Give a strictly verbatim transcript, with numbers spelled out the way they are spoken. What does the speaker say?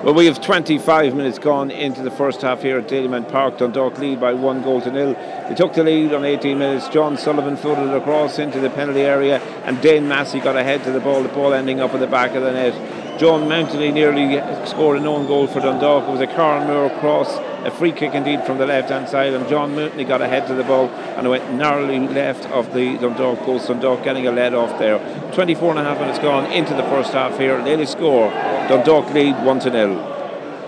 Well, we have twenty-five minutes gone into the first half here at Dalymount Park. Dundalk lead by one goal to nil. They took the lead on eighteen minutes. John Sullivan floated across into the penalty area, and Dane Massey got ahead to the ball, the ball ending up at the back of the net. John Mountney nearly scored an own goal for Dundalk. It was a Carnmore cross, a free kick indeed from the left-hand side, and John Mountney got ahead to the ball and it went narrowly left of the Dundalk post. Dundalk getting a lead off there. twenty-four and a half minutes gone into the first half here. Daily score, Dundalk lead one to nil.